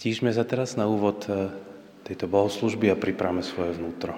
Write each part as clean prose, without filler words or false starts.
Stížme sa teraz na úvod tejto bohoslúžby a pripravme svoje vnútro.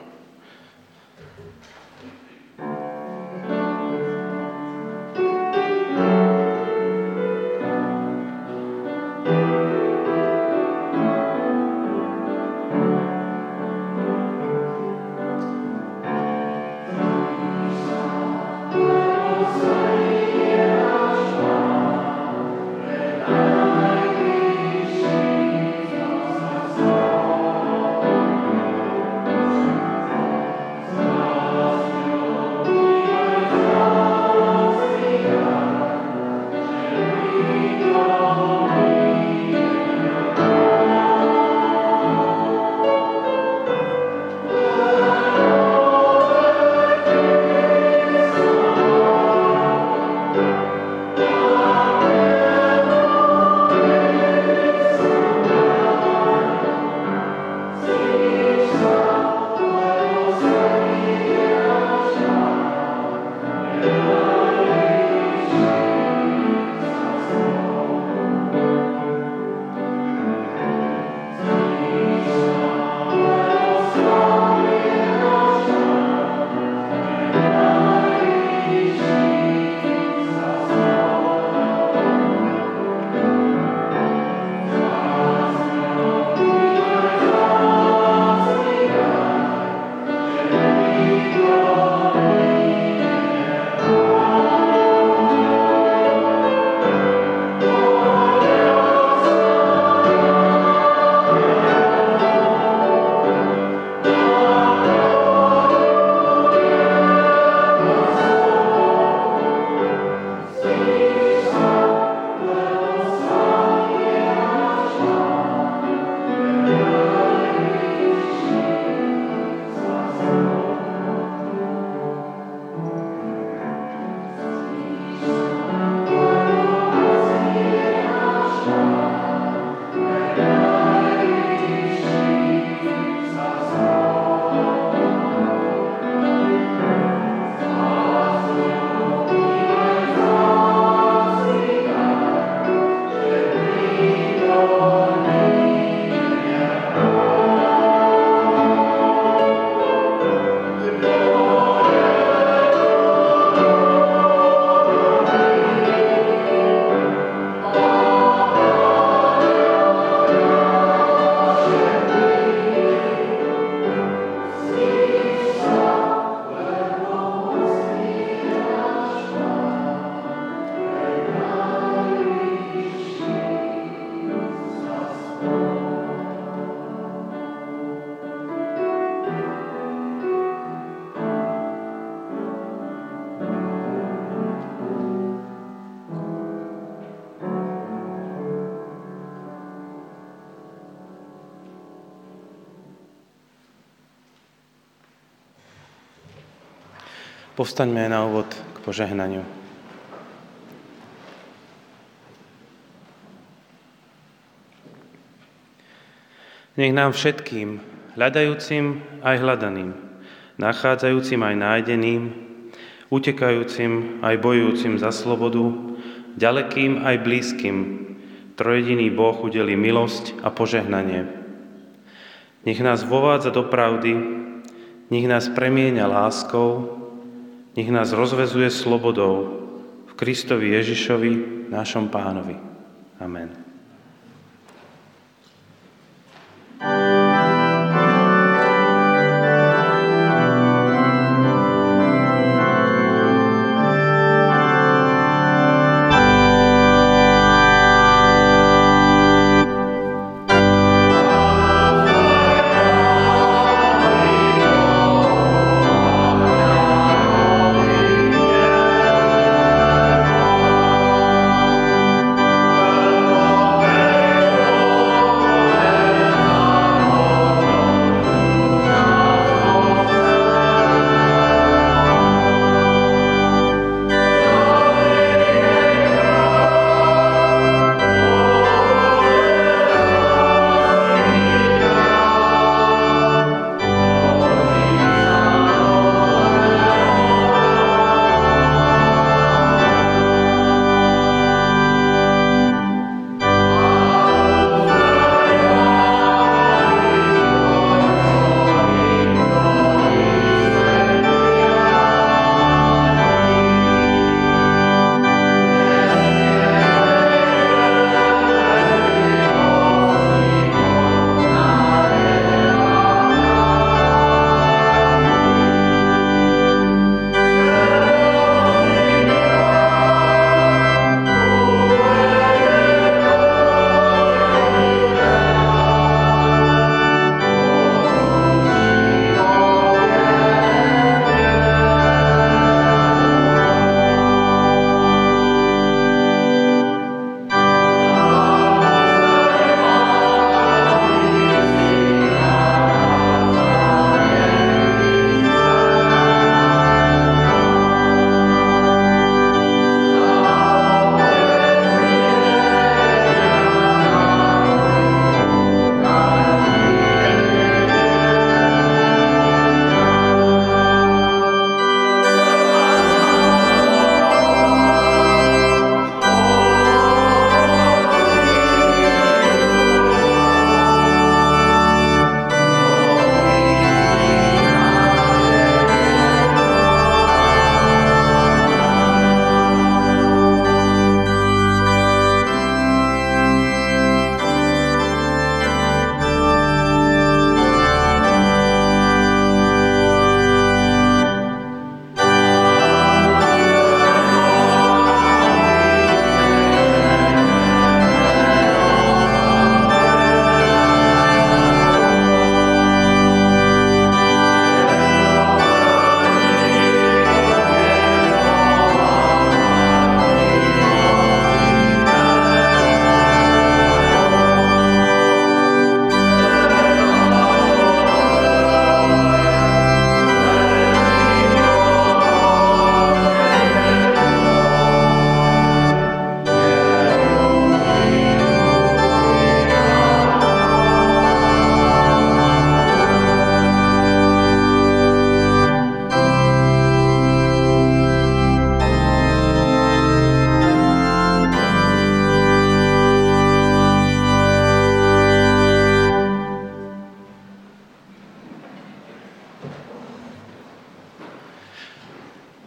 Povstaňme na úvod k požehnaniu. Nech nám všetkým, hľadajúcim aj hľadaným, nachádzajúcim aj nájdeným, utekajúcim aj bojujúcim za slobodu, ďalekým aj blízkym, trojediný Boh udelí milosť a požehnanie. Nech nás vovádza do pravdy, nech nás premieňa láskou, nech nás rozvezuje slobodou v Kristovi Ježišovi, našom Pánovi. Amen. Oh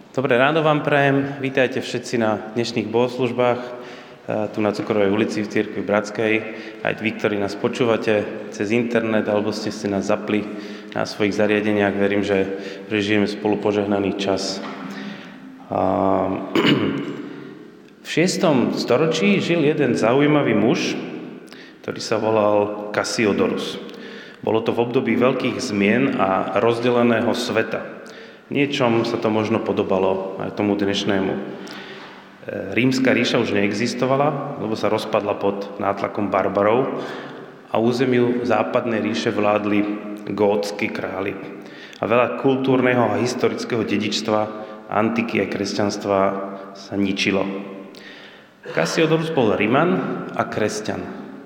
Dobré ráno vám prajem, vítajte všetci na dnešných bohoslužbách tu na Cukrovej ulici v Cirkvi Bratskej. Aj vy, ktorí nás počúvate cez internet alebo ste si nás zapli na svojich zariadeniach, verím, že prežijeme spolu požehnaný čas. V 6. storočí žil jeden zaujímavý muž, ktorý sa volal Cassiodorus. Bolo to v období veľkých zmien a rozdeleného sveta. Niečom sa to možno podobalo aj tomu dnešnému. Rímska ríša už neexistovala, lebo sa rozpadla pod nátlakom barbarov a územiu západnej ríše vládli gótski králi. A veľa kultúrneho a historického dedičstva, antiky a kresťanstva sa ničilo. Cassiodorus bol Riman a kresťan.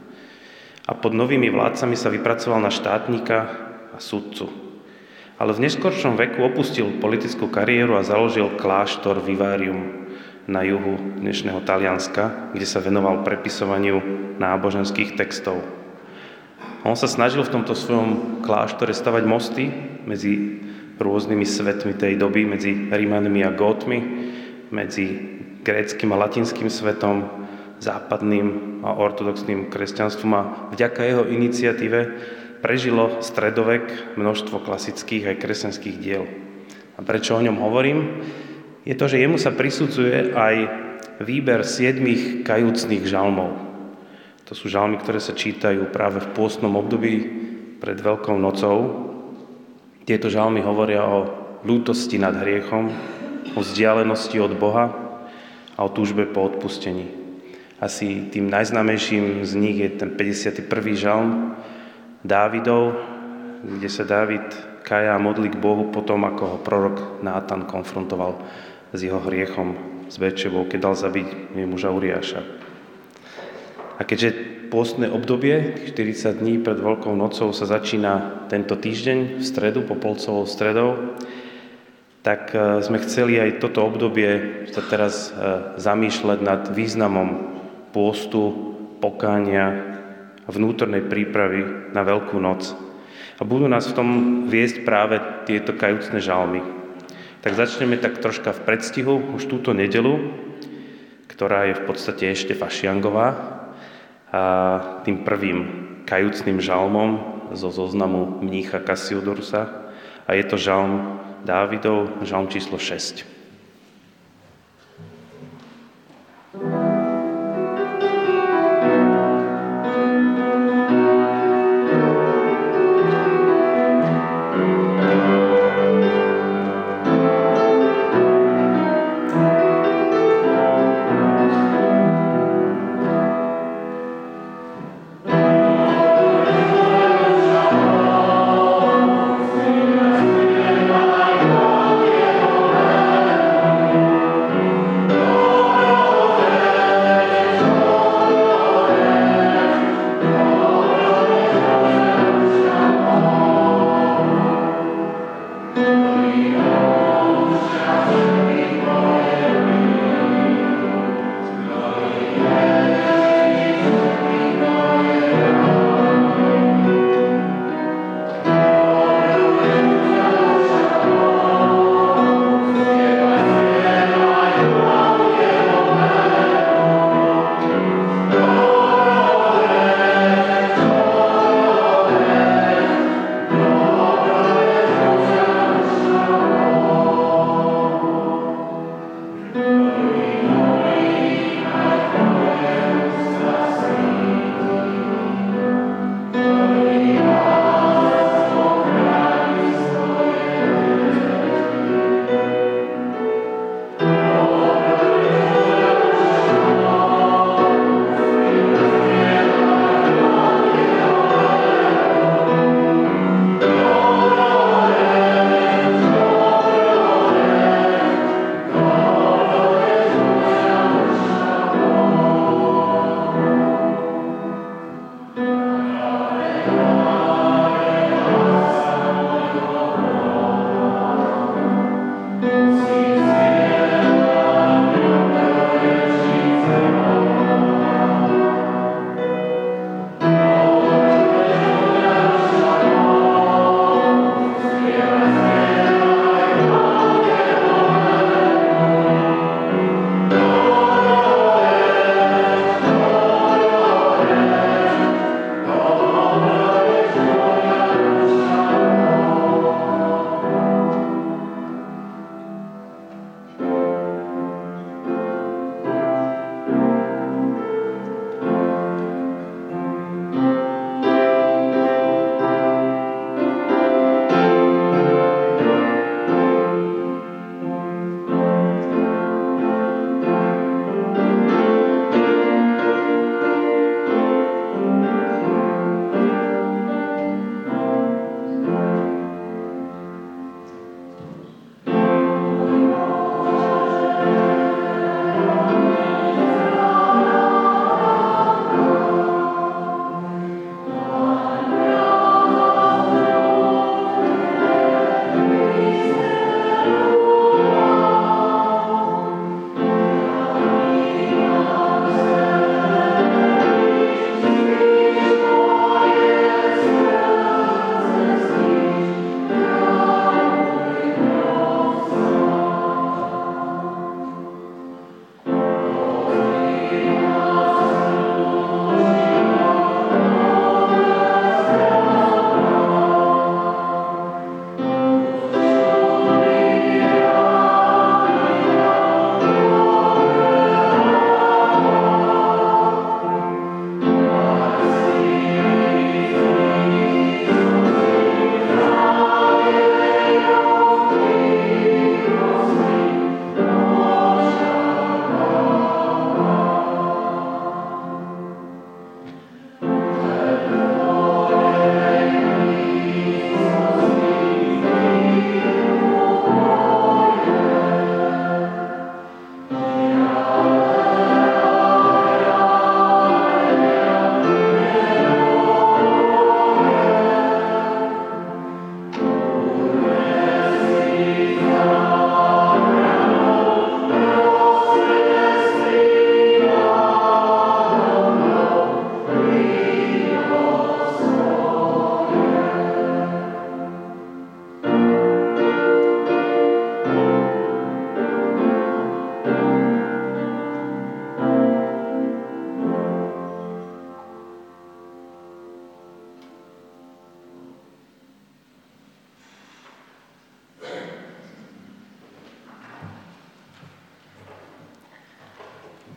A pod novými vládcami sa vypracoval na štátnika a sudcu. Ale v neskoršom veku opustil politickú kariéru a založil kláštor Vivarium na juhu dnešného Talianska, kde sa venoval prepisovaniu náboženských textov. On sa snažil v tomto svojom kláštore stavať mosty medzi rôznymi svetmi tej doby, medzi Rimanmi a Gótmi, medzi gréckym a latinským svetom, západným a ortodoxným kresťanstvom a vďaka jeho iniciatíve prežilo stredovek množstvo klasických aj kresťanských diel. A prečo o ňom hovorím? Je to, že jemu sa prisudzuje aj výber 7 kajúcnych žalmov. To sú žalmy, ktoré sa čítajú práve v pôstnom období pred Veľkou nocou. Tieto žalmy hovoria o ľútosti nad hriechom, o vzdialenosti od Boha a o túžbe po odpustení. Asi tým najznámejším z nich je ten 51. žalm Dávidov, kde sa Dávid kája a modlí k Bohu potom, ako ho prorok Nátan konfrontoval s jeho hriechom s Betšebou, keď dal zabiť jej muža Uriáša. A keďže pôstne obdobie, 40 dní pred Veľkou nocou, sa začína tento týždeň v stredu, popolcovou stredou, tak sme chceli aj toto obdobie sa teraz zamýšľať nad významom pôstu, pokánia a vnútornej prípravy na Veľkú noc. A budú nás v tom viesť práve tieto kajúcne žalmy. Tak začneme tak troška v predstihu už túto nedeľu, ktorá je v podstate ešte fašiangová, a tým prvým kajúcnym žalmom zo zoznamu mnícha Cassiodorusa. A je to žalm Dávidov, žalm číslo 6.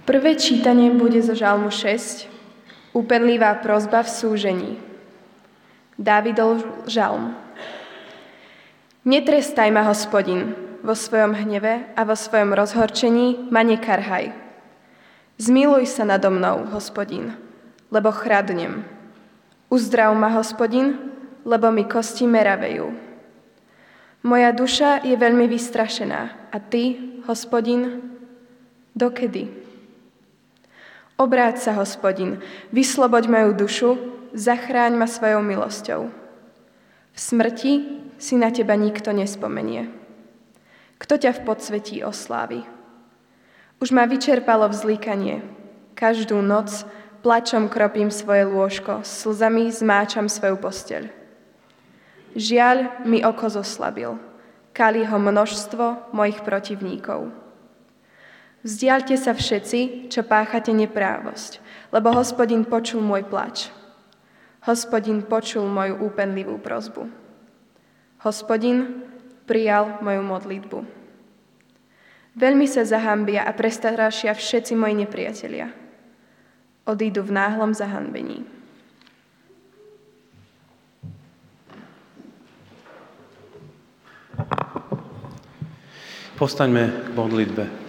Prvé čítanie bude zo Žalmu 6, úpenlivá prosba v súžení. Dávidov žalm. Netrestaj ma, Hospodin, vo svojom hneve a vo svojom rozhorčení ma nekarhaj. Zmiluj sa nado mnou, Hospodin, lebo chradnem. Uzdrav ma, Hospodin, lebo mi kosti meravejú. Moja duša je veľmi vystrašená a Ty, Hospodin, dokedy? Obráť sa, Hospodin, vysloboď moju dušu, zachráň ma svojou milosťou. V smrti si na Teba nikto nespomenie. Kto ťa v podsvetí oslávi? Už ma vyčerpalo vzlikanie. Každú noc plačom kropím svoje lôžko, slzami zmáčam svoju posteľ. Žiaľ mi oko zoslabil, kali ho množstvo mojich protivníkov. Vzdialte sa všetci, čo páchate neprávosť, lebo Hospodin počul môj plač. Hospodin počul moju úpenlivú prosbu. Hospodin prijal moju modlitbu. Veľmi sa zahambia a prestrašia všetci moji nepriatelia. Odídu v náhlom zahanbení. Povstaňme k modlitbe.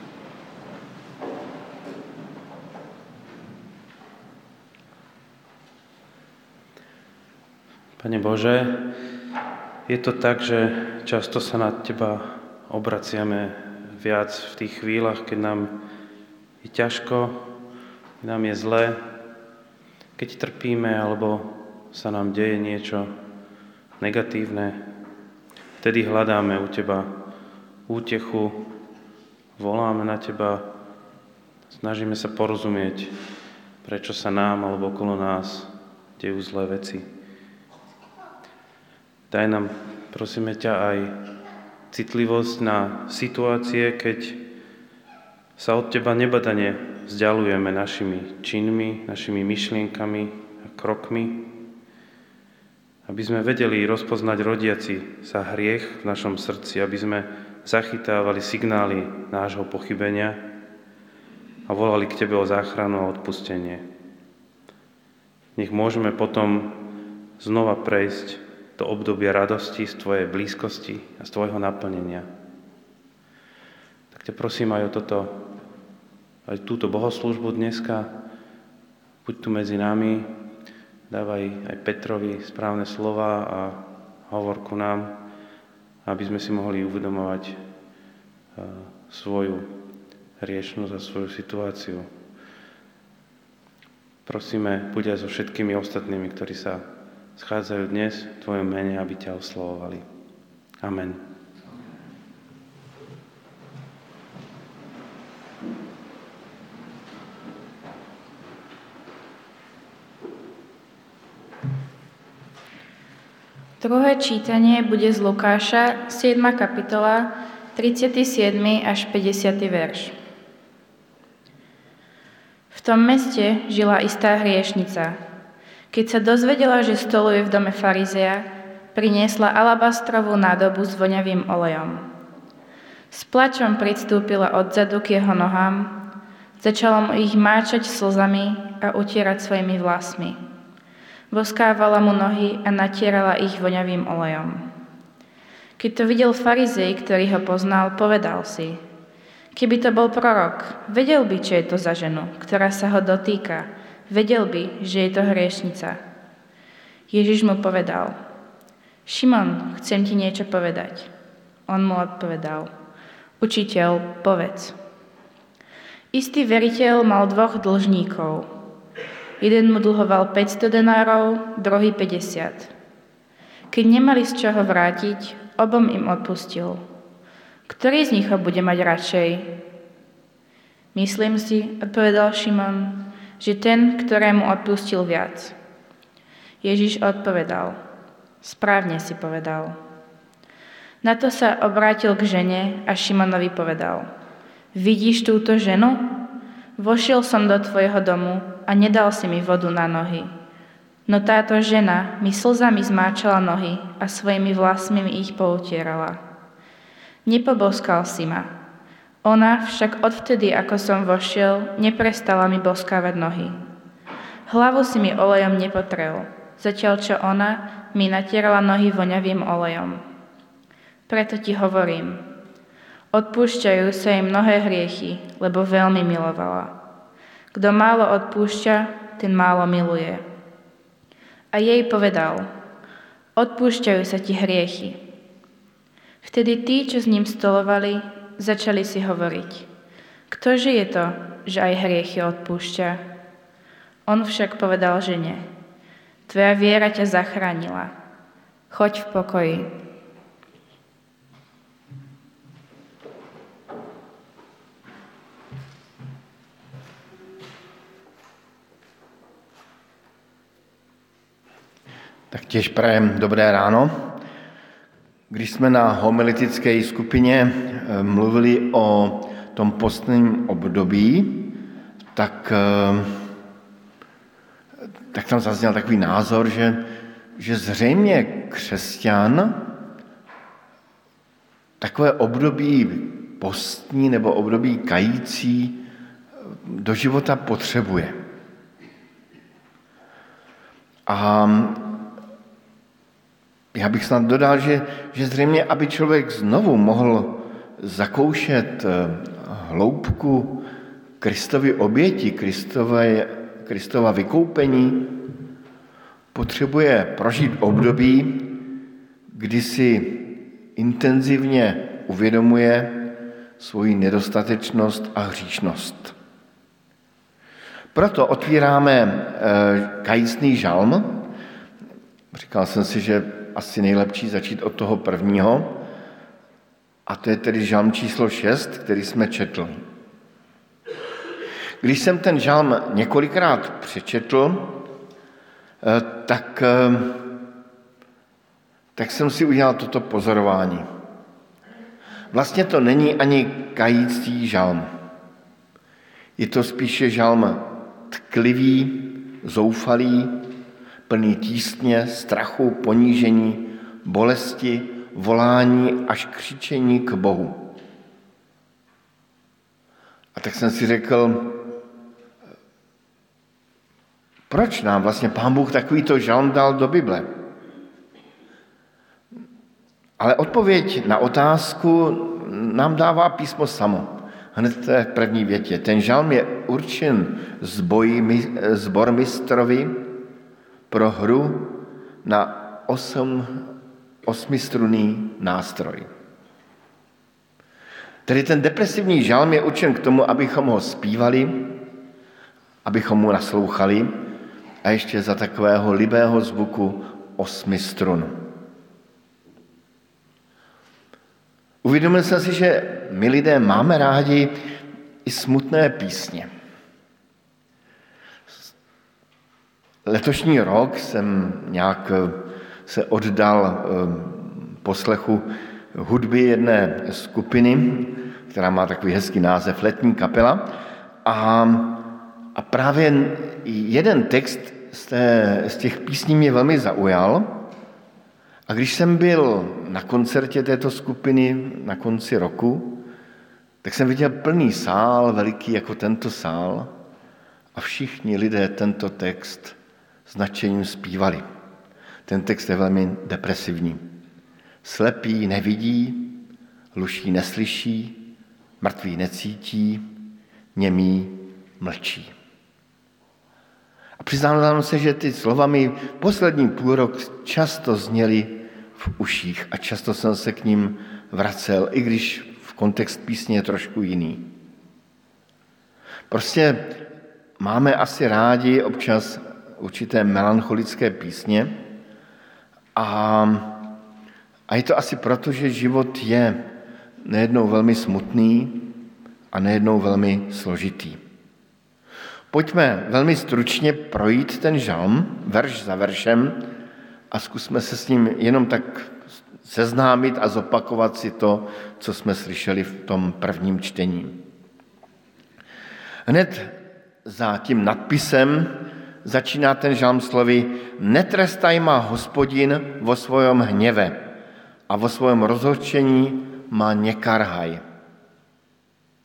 Pane Bože, je to tak, že často sa na Teba obraciame viac v tých chvíľach, keď nám je ťažko, keď nám je zle, keď trpíme alebo sa nám deje niečo negatívne. Vtedy hľadáme u Teba útechu, voláme na Teba, snažíme sa porozumieť, prečo sa nám alebo okolo nás dejú zlé veci. Daj nám, prosíme ťa, aj citlivosť na situácie, keď sa od Teba nebadane vzdialujeme našimi činmi, našimi myšlienkami a krokmi, aby sme vedeli rozpoznať rodiaci sa hriech v našom srdci, aby sme zachytávali signály nášho pochybenia a volali k Tebe o záchranu a odpustenie. Nech môžeme potom znova prejsť do obdobia radosti z Tvojej blízkosti a z Tvojho naplnenia. Tak ťa prosím aj o toto, aj túto bohoslúžbu dneska. Buď tu medzi nami, dávaj aj Petrovi správne slova a hovor ku nám, aby sme si mohli uvedomovať svoju hriešnosť a svoju situáciu. Prosíme, buď aj so všetkými ostatnými, ktorí sa schádzajú dnes v Tvojom mene, aby ťa oslavovali. Amen. Druhé čítanie bude z Lukáša, 7. kapitola, 37. až 50. verš. V tom meste žila istá hriešnica. Keď sa dozvedela, že stoluje v dome farizea, priniesla alabastrovú nádobu s voňavým olejom. S plačom pristúpila odzadu k jeho nohám, začala mu ich máčať slzami a utierať svojimi vlasmi. Boskávala mu nohy a natierala ich voňavým olejom. Keď to videl farizej, ktorý ho poznal, povedal si: Keby to bol prorok, vedel by, čo je to za ženu, ktorá sa ho dotýka. Vedel by, že je to hriešnica. Ježiš mu povedal: Šimon, chcem ti niečo povedať. On mu odpovedal: Učiteľ, povedz. Istý veriteľ mal 2 dlžníkov. Jeden mu dlhoval 500 denárov, druhý 50. Keď nemali z čoho vrátiť, obom im odpustil. Ktorý z nich ho bude mať radšej? Myslím si, odpovedal Šimon, že ten, ktorému odpustil viac. Ježiš odpovedal: Správne si povedal. Na to sa obrátil k žene a Šimonovi povedal: Vidíš túto ženu? Vošiel som do tvojho domu a nedal si mi vodu na nohy. No táto žena mi slzami zmáčala nohy a svojimi vlasmi mi ich poutierala. Nepoboskal si ma. Ona však odvtedy, ako som vošiel, neprestala mi boskávať nohy. Hlavu si mi olejom nepotrel, zatiaľ čo ona mi natierala nohy voňavým olejom. Preto ti hovorím, odpúšťajú sa jej mnohé hriechy, lebo veľmi milovala. Kto málo odpúšťa, ten málo miluje. A jej povedal, odpúšťajú sa ti hriechy. Vtedy tí, čo s ním stolovali, začali si hovoriť, ktože je to, že aj hriechy odpúšťa? On však povedal žene, tvoja viera ťa zachránila. Choď v pokoji. Tak tiež prajem dobré ráno. Když jsme na homiletické skupině mluvili o tom postním období, tak tam zazněl takový názor, že zřejmě křesťan takové období postní nebo období kající do života potřebuje. A já bych snad dodal, že zřejmě, aby člověk znovu mohl zakoušet hloubku Kristovy oběti, Kristova vykoupení, potřebuje prožít období, kdy si intenzivně uvědomuje svoji nedostatečnost a hříšnost. Proto otvíráme kajícný žalm. Říkal jsem si, že asi nejlepší začít od toho prvního, a to je tedy žalm číslo 6, který jsme četli. Když jsem ten žalm několikrát přečetl, tak jsem si udělal toto pozorování. Vlastně to není ani kající žalm. Je to spíše žalm tklivý, zoufalý, plný tísně, strachu, ponížení, bolesti, volání až křičení k Bohu. A tak jsem si řekl, proč nám vlastně Pán Bůh takovýto žalm dal do Bible? Ale odpověď na otázku nám dává písmo samo. Hned v té první větě. Ten žalm je určen sbormistrovi pro hru na osmistrunný nástroj. Tedy ten depresivní žalm je určen k tomu, abychom ho zpívali, abychom mu naslouchali a ještě za takového libého zvuku 8 strun. Uvědomil jsem si, že my lidé máme rádi i smutné písně. Letošní rok jsem nějak se oddal poslechu hudby jedné skupiny, která má takový hezký název Letní kapela. A právě jeden text z těch písní mě velmi zaujal. A když jsem byl na koncertě této skupiny na konci roku, tak jsem viděl plný sál, veliký jako tento sál, a všichni lidé tento text s nadšením zpívali. Ten text je velmi depresivní. Slepý nevidí, hluší neslyší, mrtvý necítí, němý mlčí. A přiznám se, že ty slova mi poslední půlrok často zněly v uších a často jsem se k ním vracel, i když v kontext písně je trošku jiný. Prostě máme asi rádi občas určité melancholické písně a je to asi proto, že život je nejednou velmi smutný a nejednou velmi složitý. Pojďme velmi stručně projít ten žalm, verš za veršem, a zkusme se s ním jenom tak seznámit a zopakovat si to, co jsme slyšeli v tom prvním čtení. Hned za tím nadpisem začíná ten žalm slovy: Netrestaj ma Hospodin vo svojom hněve a vo svojom rozhorčení ma nekarhaj.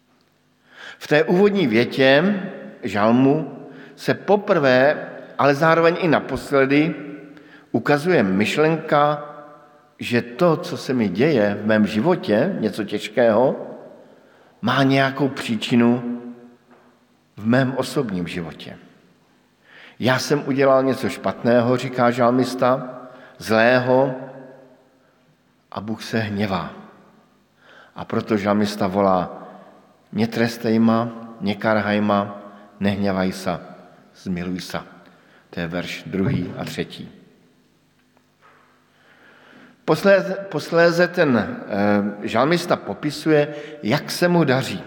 V té úvodní větě žalmu se poprvé, ale zároveň i naposledy ukazuje myšlenka, že to, co se mi děje v mém životě, něco těžkého, má nějakou příčinu v mém osobním životě. Já jsem udělal něco špatného, říká žalmista, zlého, a Bůh se hněvá. A proto žalmista volá: netrestej ma, nekarhaj ma, nehněvaj sa, zmiluj sa. To je verš 2. a 3. Posléze ten žalmista popisuje, jak se mu daří.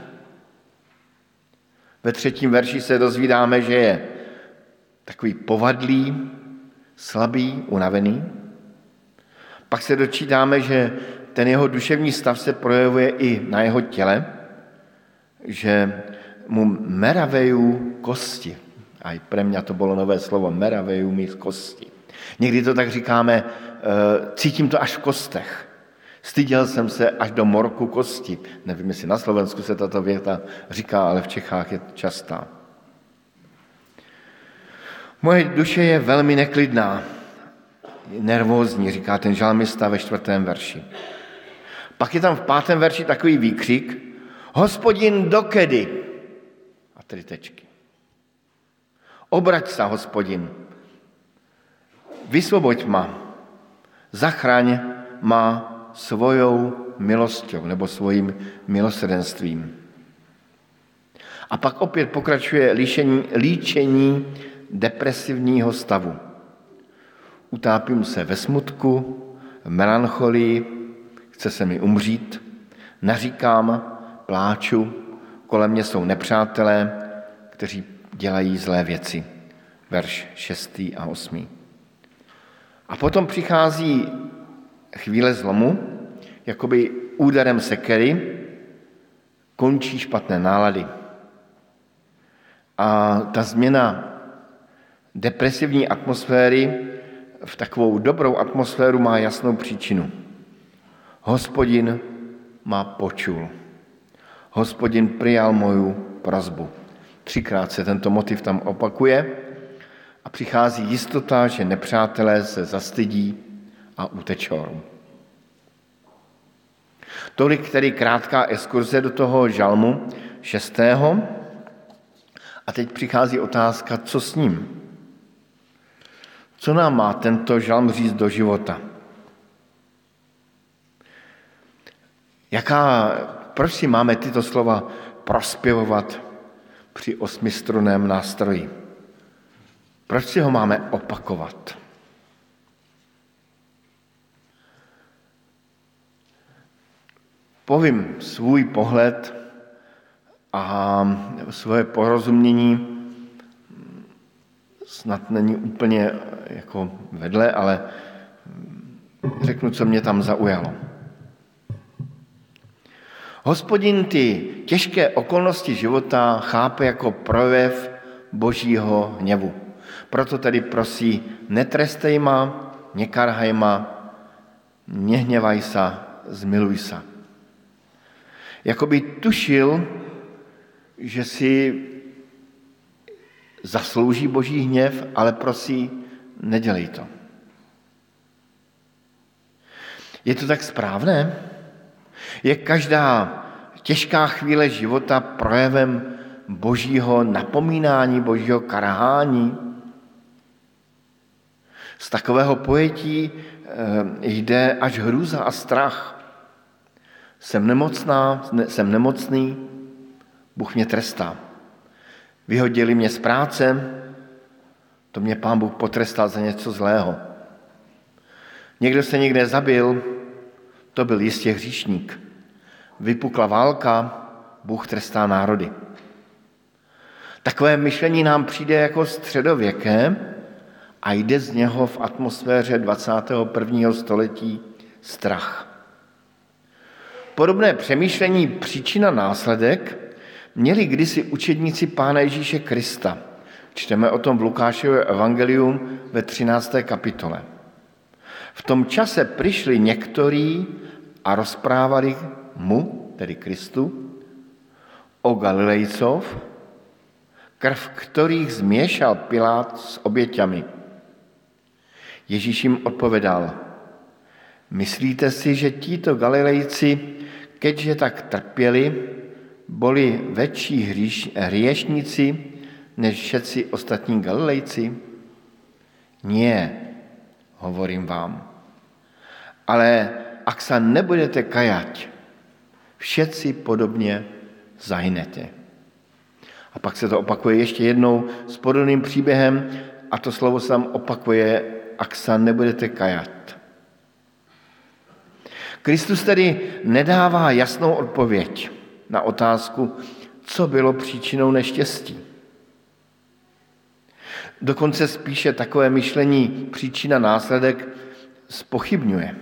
Ve 3. verši se dozvídáme, že je takový povadlý, slabý, unavený. Pak se dočítáme, že ten jeho duševní stav se projevuje i na jeho těle, že mu meravejú kosti. A pre mňa to bylo nové slovo, meravejú mi kosti. Někdy to tak říkáme, cítím to až v kostech. Styděl jsem se až do morku kosti. Nevím, jestli na Slovensku se tato věta říká, ale v Čechách je častá. Moje duše je velmi neklidná, nervózní, říká ten žalmista ve 4. verši. Pak je tam v 5. verši takový výkřik: Hospodin, dokedy? A 3 tečky. Obrať sa, Hospodin. Vysvoboď ma. Zachraň ma svojou milosťou nebo svojím milosrdenstvím. A pak opět pokračuje líčení depresivního stavu. Utápím se ve smutku, v melancholii, chce se mi umřít, naříkám, pláču, kolem mě jsou nepřátelé, kteří dělají zlé věci. Verš 6. a 8. A potom přichází chvíle zlomu, jakoby úderem sekery, končí špatné nálady. A ta změna depresivní atmosféry v takovou dobrou atmosféru má jasnou příčinu. Hospodin ma počul. Hospodin prijal moju prosbu. 3krát se tento motiv tam opakuje a přichází jistota, že nepřátelé se zastydí a utečou. Tolik tedy krátká exkurze do toho žalmu 6. A teď přichází otázka, co s ním? Co nám má tento žalm říct do života? Proč si máme tyto slova prospěvovat při 8strunném nástroji? Proč si ho máme opakovat? Povím svůj pohled a svoje porozumění, snad není úplně jako vedle, ale řeknu, co mě tam zaujalo. Hospodin ty těžké okolnosti života chápe jako projev Božího hněvu. Proto tedy prosí, netrestej ma, nekarhaj ma, nehněvaj sa, zmiluj sa. Jakoby tušil, že si zaslouží Boží hněv, ale prosí, nedělej to. Je to tak správné? Je každá těžká chvíle života projevem Božího napomínání, Božího karhání? Z takového pojetí jde až hrůza a strach. Jsem nemocný, Bůh mě trestá. Vyhodili mě z práce, to mě Pán Bůh potrestal za něco zlého. Někdo se někde zabil, to byl jistě hříšník. Vypukla válka, Bůh trestá národy. Takové myšlení nám přijde jako středověké a jde z něho v atmosféře 21. století strach. Podobné přemýšlení příčina následek měli kdysi učedníci Pána Ježíše Krista. Čteme o tom v Lukášově evangeliu ve 13. kapitole. V tom čase přišli někteří a rozprávali mu, tedy Kristu, o Galilejcov, krv kterých zmiešal Pilát s oběťami. Ježíš jim odpovedal, myslíte si, že títo Galilejci, keďže tak trpěli, boli väčší hriešníci než všetci ostatní Galilejci? Nie, hovorím vám. Ale ak sa nebudete kajať, všetci podobně zahynete. A pak se to opakuje ještě jednou s podobným příběhem a to slovo se tam opakuje, ak sa nebudete kajat. Kristus tedy nedává jasnou odpověď na otázku, co bylo příčinou neštěstí. Dokonce spíše takové myšlení příčina následek zpochybňuje.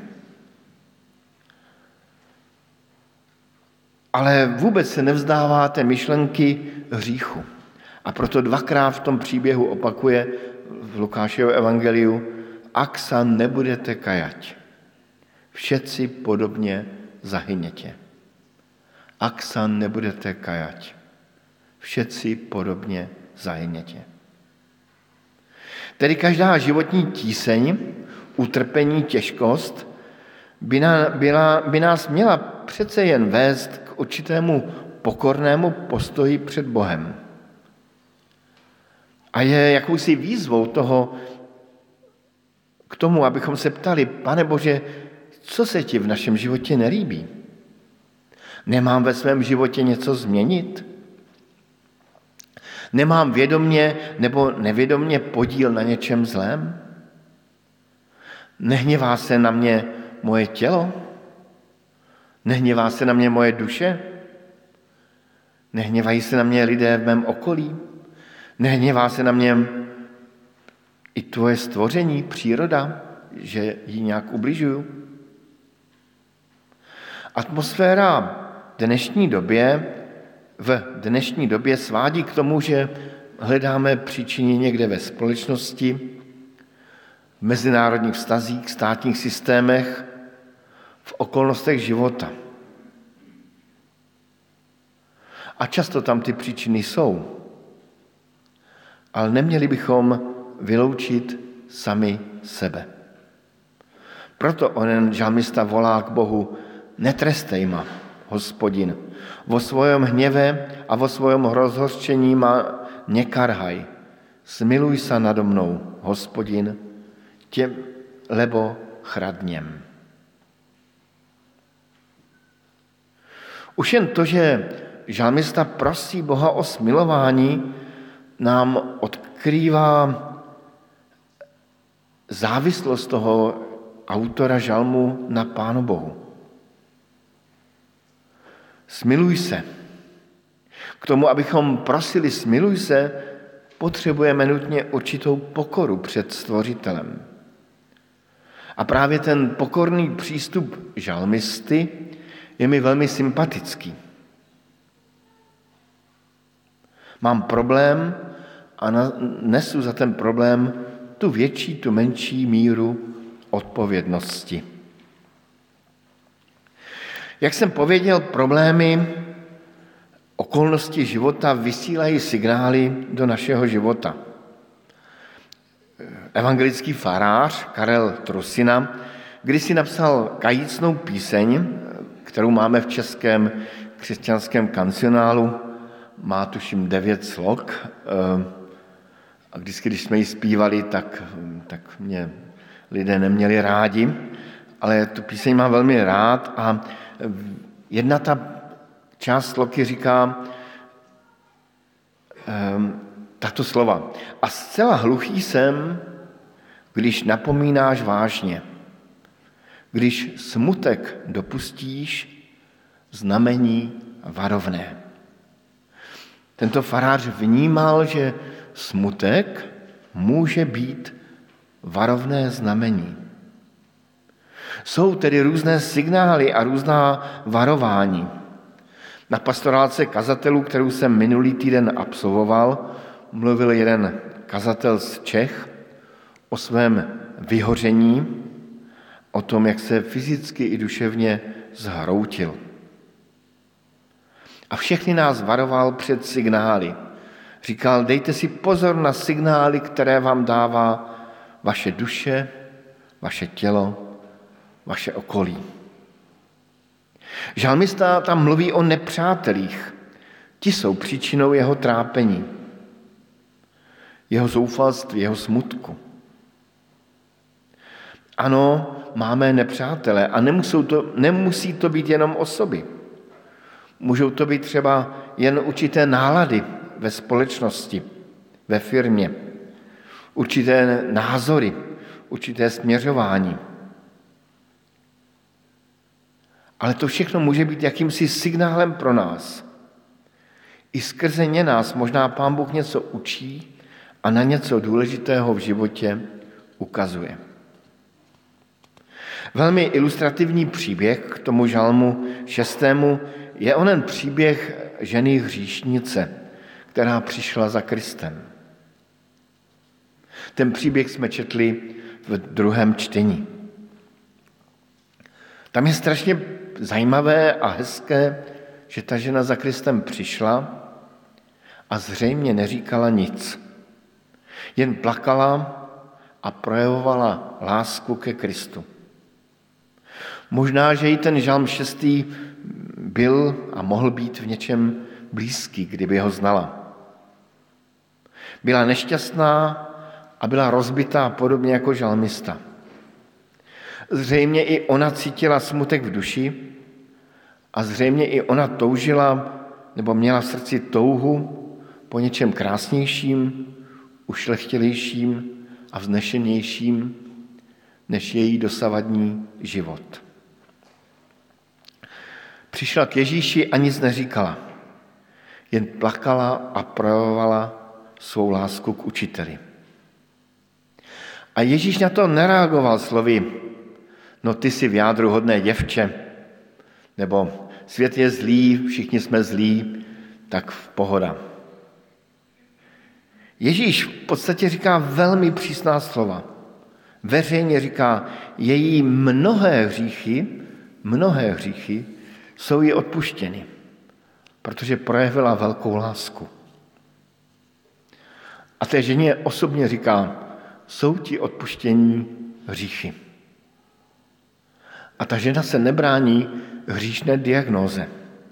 Ale vůbec se nevzdává té myšlenky hříchu. A proto dvakrát v tom příběhu opakuje v Lukášově evangeliu, ak sa nebudete kajať, všetci podobně zahyněte. Ak sa nebudete kajať, všetci podobně zahyněte. Tedy každá životní tíseň, utrpení, těžkost by nás měla přece jen vést k určitému pokornému postoji před Bohem. A je jakousi výzvou k tomu, abychom se ptali, Pane Bože, co se ti v našem životě nelíbí? Nemám ve svém životě něco změnit? Nemám vědomně nebo nevědomně podíl na něčem zlém? Nehněvá se na mě moje tělo? Nehněvá se na mě moje duše? Nehněvají se na mě lidé v mém okolí? Nehněvá se na mě i tvoje stvoření, příroda, že jí nějak ubližuju? Atmosféra v dnešní době svádí k tomu, že hledáme příčiny někde ve společnosti, v mezinárodních vztazích, státních systémech, v okolnostech života. A často tam ty příčiny jsou. Ale neměli bychom vyloučit sami sebe. Proto onen žalmista volá k Bohu, netrestej ma, Hospodin, vo svojom hněve a vo svojom rozhořčení ma nekarhaj. Smiluj sa nado mnou, Hospodin, lebo chradnem. Už jen to, že žalmista prosí Boha o smilování, nám odkrývá závislost toho autora žalmu na Pánu Bohu. Smiluj se. K tomu, abychom prosili smiluj se, potřebujeme nutně určitou pokoru před Stvořitelem. A právě ten pokorný přístup žalmisty je mi velmi sympatický. Mám problém a nesu za ten problém tu větší, tu menší míru odpovědnosti. Jak jsem pověděl, problémy, okolnosti života vysílají signály do našeho života. Evangelický farář Karel Trusina kdysi napsal kajícnou píseň, kterou máme v českém křesťanském kancionálu, má tuším 9 slok a vždycky, když jsme ji zpívali, tak mě lidé neměli rádi, ale tu píseň mám velmi rád a jedna ta část sloky říká tato slova. A zcela hluchý jsem, když napomínáš vážně, když smutek dopustíš, znamení varovné. Tento farář vnímal, že smutek může být varovné znamení. Jsou tedy různé signály a různá varování. Na pastorálce kazatelů, kterou jsem minulý týden absolvoval, mluvil jeden kazatel z Čech o svém vyhoření, o tom, jak se fyzicky i duševně zhroutil. A všechny nás varoval před signály. Říkal, dejte si pozor na signály, které vám dává vaše duše, vaše tělo, vaše okolí. Žalmista tam mluví o nepřátelích. Ti jsou příčinou jeho trápení, jeho zoufalství, jeho smutku. Ano, máme nepřátele a nemusí to být jenom osoby. Můžou to být třeba jen určité nálady ve společnosti, ve firmě, určité názory, určité směřování. Ale to všechno může být jakýmsi signálem pro nás. I skrze ně nás možná Pán Bůh něco učí a na něco důležitého v životě ukazuje. Velmi ilustrativní příběh k tomu žalmu 6. je onen příběh ženy hříšnice, která přišla za Kristem. Ten příběh jsme četli v 2. čtení. Tam je strašně zajímavé a hezké, že ta žena za Kristem přišla a zřejmě neříkala nic. Jen plakala a projevovala lásku ke Kristu. Možná, že i ten žalm 6. byl a mohl být v něčem blízký, kdyby ho znala. Byla nešťastná a byla rozbitá podobně jako žalmista. Zřejmě i ona cítila smutek v duši a zřejmě i ona toužila nebo měla v srdci touhu po něčem krásnějším, ušlechtilejším a vznešenějším než její dosavadní život. Přišla k Ježíši a nic neříkala, jen plakala a projevovala svou lásku k učiteli. A Ježíš na to nereagoval slovy, no ty jsi v jádru hodné děvče, nebo svět je zlý, všichni jsme zlí, tak pohoda. Ježíš v podstatě říká velmi přísná slova. Veřejně říká, její mnohé hříchy jsou jí odpuštěny, protože projevila velkou lásku. A té ženě osobně říká, jsou ti odpuštění hříchy. A ta žena se nebrání hříšné diagnóze.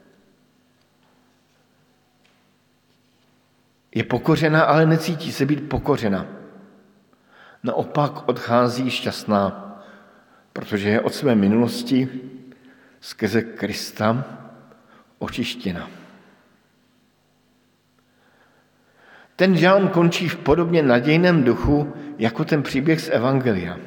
Je pokořena, ale necítí se být pokořena. Naopak odchází šťastná, protože je od své minulosti skrze Krista očištěna. Ten žalm končí v podobně nadějném duchu, jako ten příběh z Evangelia.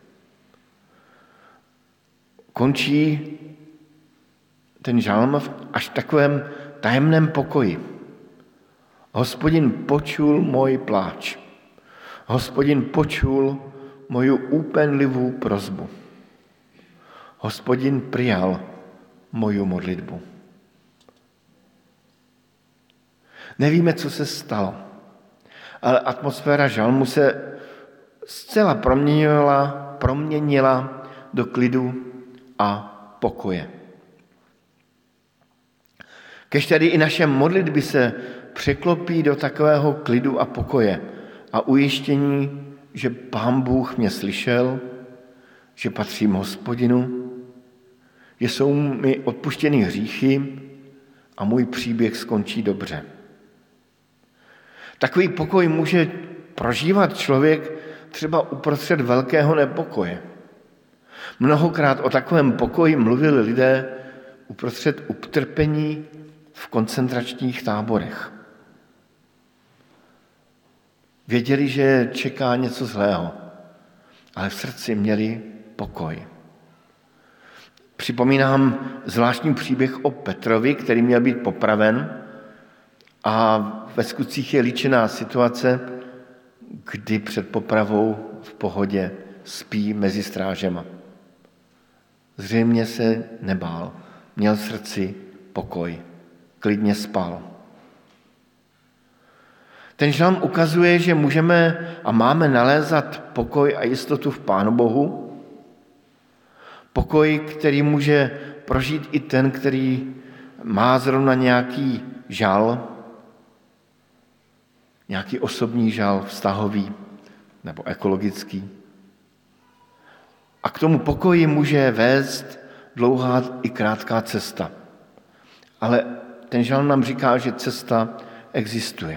Končí ten žalm až v takovém tajemném pokoji. Hospodin počul můj pláč. Hospodin počul moju úpenlivou prosbu. Hospodin přijal moju modlitbu. Nevíme, co se stalo, ale atmosféra žalmu se zcela proměnila do klidu a pokoje. Kež tady i naše modlitby se překlopí do takového klidu a pokoje a ujištění, že Pán Bůh mě slyšel, že patřím Hospodinu, že jsou mi odpuštěny hříchy a můj příběh skončí dobře. Takový pokoj může prožívat člověk třeba uprostřed velkého nepokoje. Mnohokrát o takovém pokoji mluvili lidé uprostřed utrpení v koncentračních táborech. Věděli, že čeká něco zlého, ale v srdci měli pokoj. Připomínám zvláštní příběh o Petrovi, který měl být popraven a ve skutcích je líčená situace, kdy před popravou v pohodě spí mezi strážema. Zřejmě se nebál, měl v srdci pokoj, klidně spal. Ten žalm ukazuje, že můžeme a máme nalézat pokoj a jistotu v Pánu Bohu. Pokoj, který může prožít i ten, který má zrovna nějaký žal, nějaký osobní žal, vztahový nebo ekologický. A k tomu pokoji může vést dlouhá i krátká cesta. Ale ten žalm nám říká, že cesta existuje.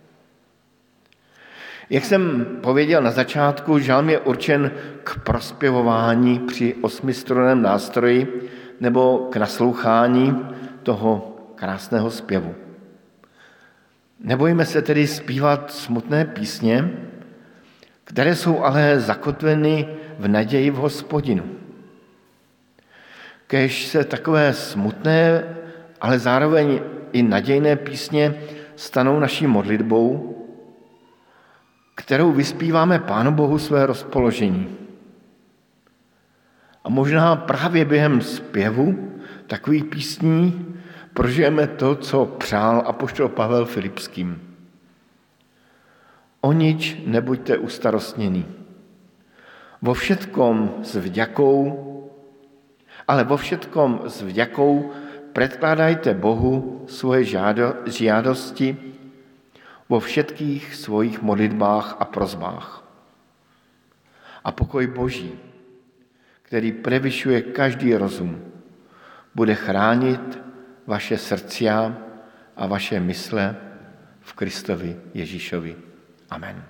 Jak jsem pověděl na začátku, žalm je určen k prospěvování při 8strunném nástroji nebo k naslouchání toho krásného zpěvu. Nebojíme se tedy zpívat smutné písně, které jsou ale zakotveny v naději v Hospodinu. Kéž se takové smutné, ale zároveň i nadějné písně stanou naší modlitbou, kterou vyspíváme Pánu Bohu své rozpoložení. A možná právě během zpěvu takových písní prožijeme to, co přál apoštol Pavel Filipským. O nič nebuďte ustarostnění. Vo všetkom s vďakou, ale vo všetkom s vďakou predkládajte Bohu svoje žiadosti vo všetkých svojich modlitbách a prosbách. A pokoj Boží, který prevyšuje každý rozum, bude chránit vaše srdcia a vaše mysle v Kristovi Ježíšovi. Amen.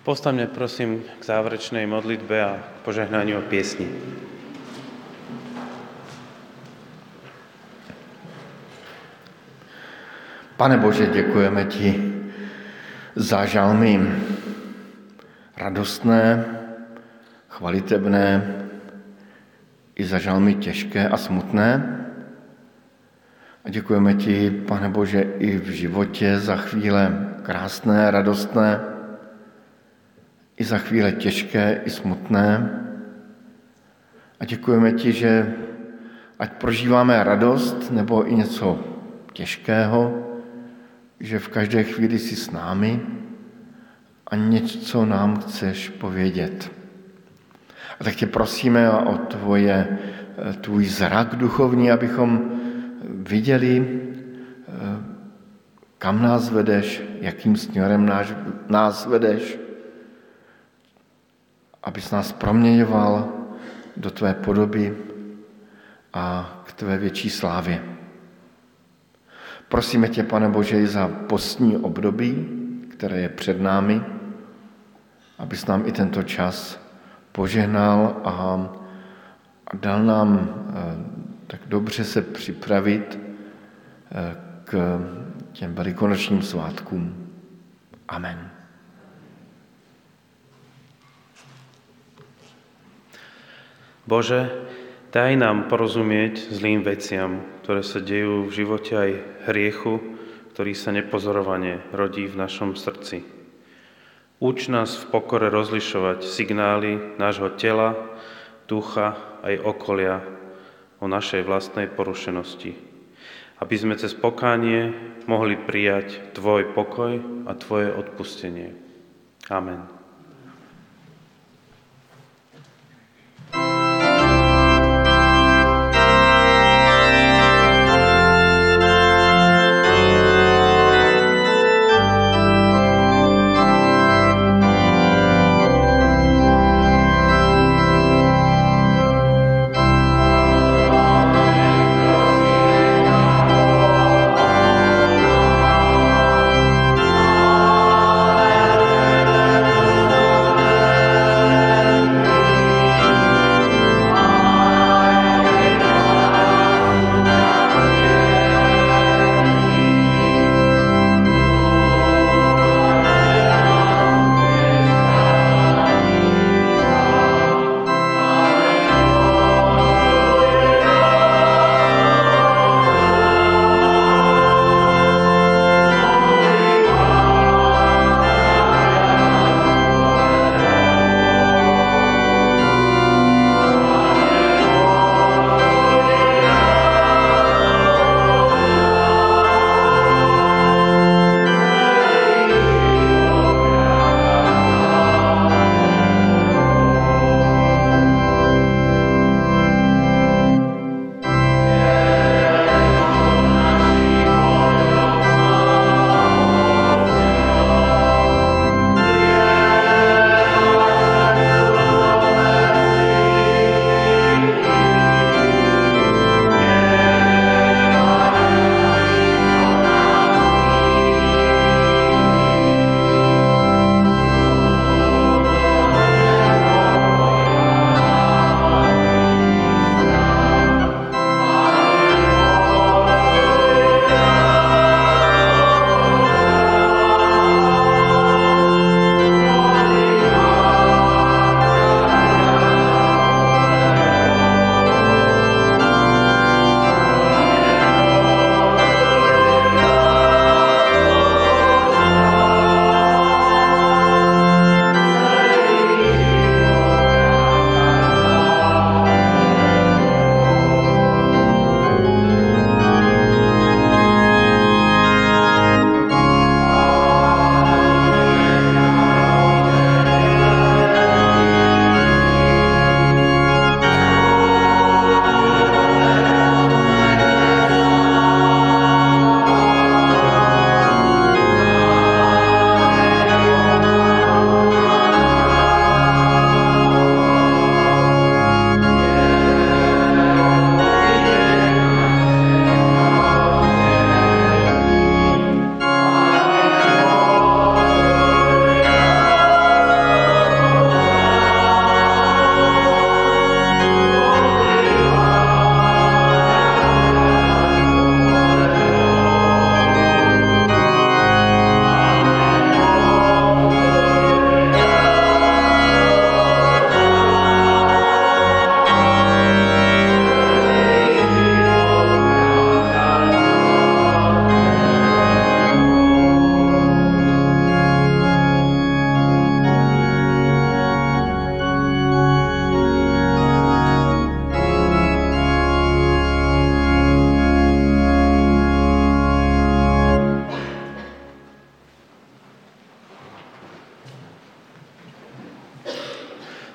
Postaňme prosím k záverečnej modlitbe a požehnaniu piesni. Pane Bože, děkujeme ti za žalmy radostné, chvalitebné, i za žalmy těžké a smutné. A děkujeme ti, Pane Bože, i v životě za chvíle krásné, radostné, i za chvíle těžké i smutné. A děkujeme ti, že ať prožíváme radost nebo i něco těžkého, že v každé chvíli jsi s námi a něco nám chceš povědět. A tak tě prosíme o tvůj zrak duchovní, abychom viděli, kam nás vedeš, jakým směrem nás vedeš, abys nás proměňoval do tvé podoby a k tvé větší slávě. Prosíme tě, Pane Bože, i za postní období, které je před námi, abys nám i tento čas požehnal a dal nám tak dobře se připravit k těm velikonočním svátkům. Amen. Bože, daj nám porozumieť zlým veciam, ktoré sa dejú v živote aj hriechu, ktorý sa nepozorovane rodí v našom srdci. Uč nás v pokore rozlišovať signály nášho tela, ducha aj okolia o našej vlastnej porušenosti, aby sme cez pokánie mohli prijať tvoj pokoj a tvoje odpustenie. Amen.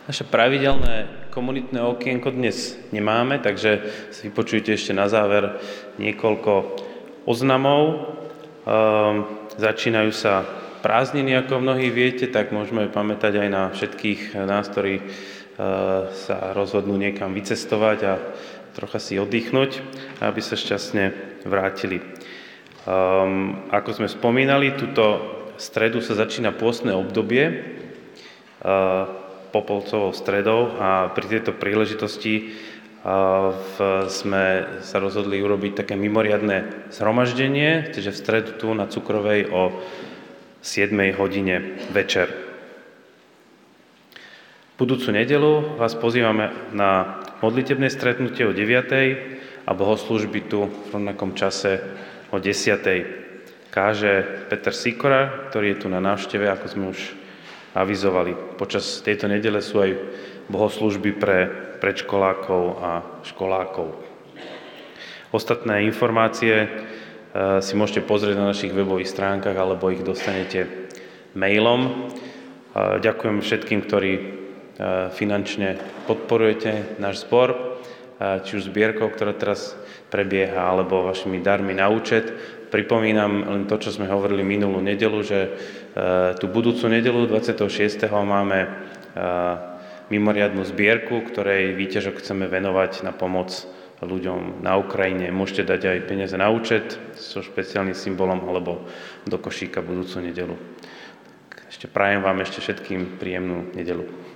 Naše pravidelné komunitné okienko dnes nemáme, takže si vypočujte ešte na záver niekoľko oznamov. Začínajú sa prázdniny, ako mnohí viete, tak môžeme pamätať aj na všetkých nás, ktorí sa rozhodnú niekam vycestovať a trocha si oddychnúť, aby sa šťastne vrátili. Ako sme spomínali, túto stredu sa začína pôstne obdobie Popolcovou stredou a pri tejto príležitosti sme sa rozhodli urobiť také mimoriadne zhromaždenie, čiže v stredu tu na Cukrovej o 7 hodine večer. Budúcu nedeľu vás pozývame na modlitebné stretnutie o 9. a bohoslúžby tu v rovnakom čase o 10. Káže Peter Sikora, ktorý je tu na návšteve, ako sme už avizovali. Počas tejto nedele sú aj bohoslúžby pre predškolákov a školákov. Ostatné informácie si môžete pozrieť na našich webových stránkach alebo ich dostanete mailom. Ďakujem všetkým, ktorí finančne podporujete náš zbor, či už zbierkou, ktorá teraz prebieha, alebo vašimi darmi na účet. Pripomínam len to, čo sme hovorili minulú nedeľu, že tú budúcu nedeľu 26. máme mimoriadnu zbierku, ktorej výťažok chceme venovať na pomoc ľuďom na Ukrajine. Môžete dať aj peniaze na účet so špeciálnym symbolom alebo do košíka budúcu nedeľu. Ešte prajem vám všetkým príjemnú nedeľu.